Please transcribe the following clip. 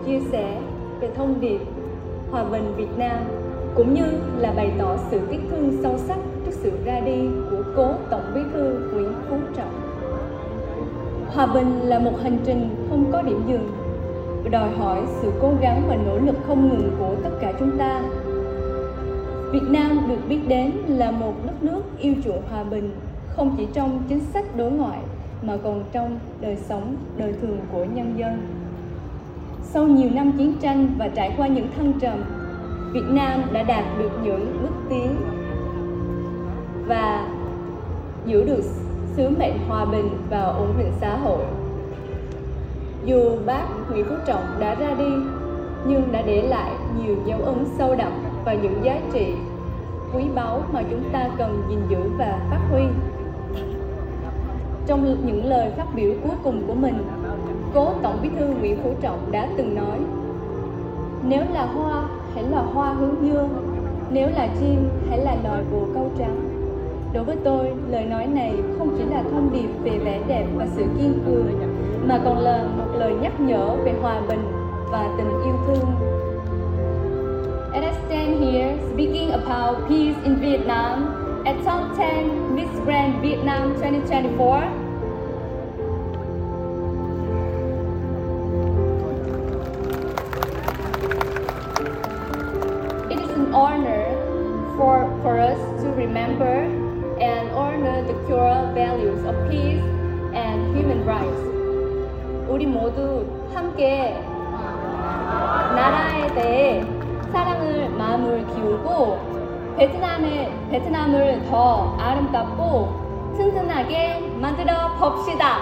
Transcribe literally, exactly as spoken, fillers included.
chia sẻ về thông điệp Hòa bình Việt Nam, cũng như là bày tỏ sự tiếc thương sâu sắc trước sự ra đi của cố Tổng Bí thư Nguyễn Phú Trọng. Hòa bình là một hành trình không có điểm dừng, đòi hỏi sự cố gắng và nỗ lực không ngừng của tất cả chúng ta. Việt Nam được biết đến là một đất nước yêu chuộng hòa bình, không chỉ trong chính sách đối ngoại mà còn trong đời sống, đời thường của nhân dân. Sau nhiều năm chiến tranh và trải qua những thăng trầm, Việt Nam đã đạt được những bước tiến và giữ được sứ mệnh hòa bình và ổn định xã hội. Dù bác Nguyễn Phú Trọng đã ra đi, nhưng đã để lại nhiều dấu ấn sâu đậm và những giá trị quý báu mà chúng ta cần gìn giữ và phát huy. Trong những lời phát biểu cuối cùng của mình, cố Tổng Bí thư Nguyễn Phú Trọng đã từng nói: nếu là hoa, hãy là hoa hướng dương; nếu là chim, hãy là loài bồ câu trắng. Đối với tôi, lời nói này không chỉ là thông điệp về vẻ đẹp và sự kiên cường, mà còn là một lời nhắc nhở về hòa bình và tình yêu thương. As I stand here speaking about peace in Vietnam at Top ten Miss Grand Vietnam twenty twenty-four, it is an honor for, for us to remember and honor the core values of peace and human rights. 우리 모두 함께 나라에 대해 사랑을 마음을 기울고 베트남의, 베트남을 더 아름답고 튼튼하게 만들어 봅시다.